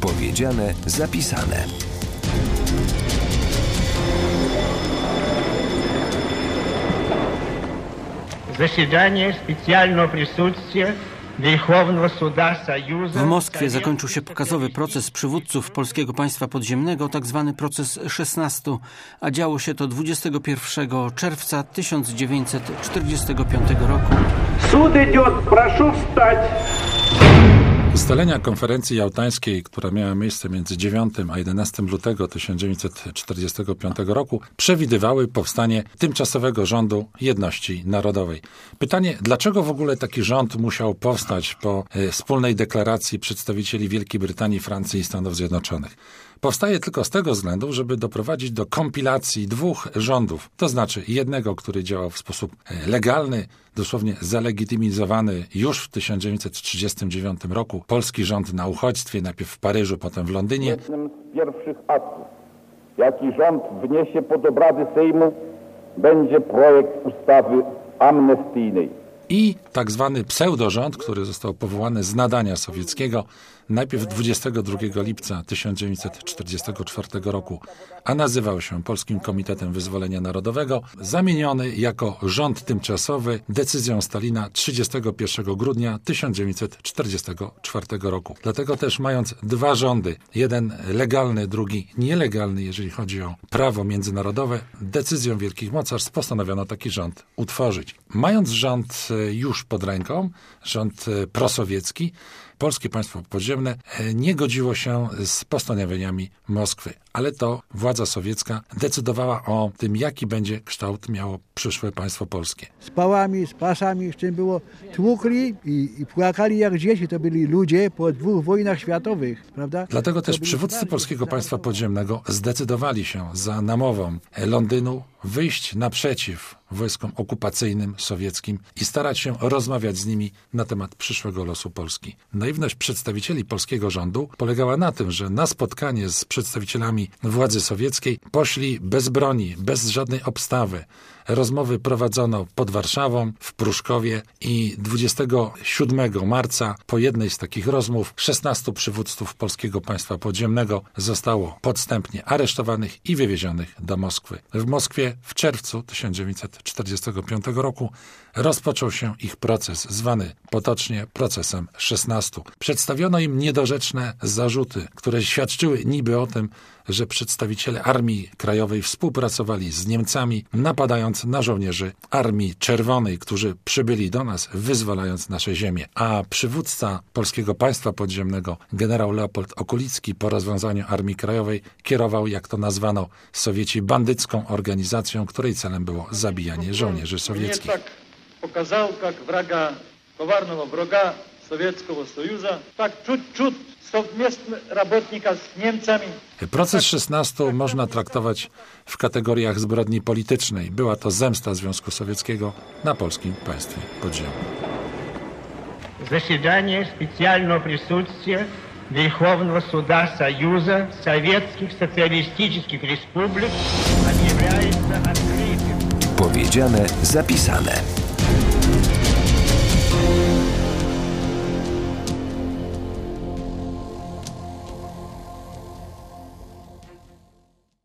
Powiedziane, zapisane. Заседание специального присутствия Верховного Суда Союза. W Moskwie zakończył się pokazowy proces przywódców Polskiego Państwa Podziemnego, tzw. proces 16, a działo się to 21 czerwca 1945 roku. Суд идет, прошу встать. Ustalenia konferencji jałtańskiej, która miała miejsce między 9 a 11 lutego 1945 roku, przewidywały powstanie tymczasowego rządu jedności narodowej. Pytanie, dlaczego w ogóle taki rząd musiał powstać po wspólnej deklaracji przedstawicieli Wielkiej Brytanii, Francji i Stanów Zjednoczonych? Powstaje tylko z tego względu, żeby doprowadzić do kompilacji dwóch rządów. To znaczy jednego, który działał w sposób legalny, dosłownie zalegitymizowany już w 1939 roku. Polski rząd na uchodźstwie, najpierw w Paryżu, potem w Londynie. Jednym z pierwszych aktów, jaki rząd wniesie pod obrady Sejmu, będzie projekt ustawy amnestyjnej. I tak zwany pseudorząd, który został powołany z nadania sowieckiego, najpierw 22 lipca 1944 roku, a nazywał się Polskim Komitetem Wyzwolenia Narodowego, zamieniony jako rząd tymczasowy decyzją Stalina 31 grudnia 1944 roku. Dlatego też mając dwa rządy, jeden legalny, drugi nielegalny, jeżeli chodzi o prawo międzynarodowe, decyzją wielkich mocarstw postanowiono taki rząd utworzyć. Mając rząd już pod ręką, rząd prosowiecki, Polskie Państwo Podziemne nie godziło się z postanowieniami Moskwy, ale to władza sowiecka decydowała o tym, jaki będzie kształt miało przyszłe państwo polskie. Z pałami, z pasami, z czym było, tłukli i płakali jak dzieci. To byli ludzie po 2 wojnach światowych, prawda? Dlatego też przywódcy Polskiego Państwa Podziemnego zdecydowali się za namową Londynu wyjść naprzeciw wojskom okupacyjnym sowieckim i starać się rozmawiać z nimi na temat przyszłego losu Polski. Naiwność przedstawicieli polskiego rządu polegała na tym, że na spotkanie z przedstawicielami władzy sowieckiej poszli bez broni, bez żadnej obstawy. Rozmowy prowadzono pod Warszawą, w Pruszkowie i 27 marca po jednej z takich rozmów 16 przywódców Polskiego Państwa Podziemnego zostało podstępnie aresztowanych i wywiezionych do Moskwy. W Moskwie w czerwcu 1945 roku rozpoczął się ich proces, zwany potocznie procesem 16. Przedstawiono im niedorzeczne zarzuty, które świadczyły niby o tym, że przedstawiciele Armii Krajowej współpracowali z Niemcami, napadając na żołnierzy Armii Czerwonej, którzy przybyli do nas, wyzwalając nasze ziemię. A przywódca Polskiego Państwa Podziemnego, generał Leopold Okulicki, po rozwiązaniu Armii Krajowej kierował, jak to nazwano Sowieci, bandycką organizacją, której celem było zabijanie żołnierzy sowieckich. Tak pokazał, jak wraga, kowarnego wroga Sowieckiego Sojuszu, tak czuć совместно работника z Niemcami. Proces 16 można traktować w kategoriach zbrodni politycznej. Była to zemsta Związku Sowieckiego na Polskim Państwie Podziemnym. Заседание специального присутствия Верховного Суда Союза Советских Социалистических Республик объявляется открытым. Powiedziane, zapisane.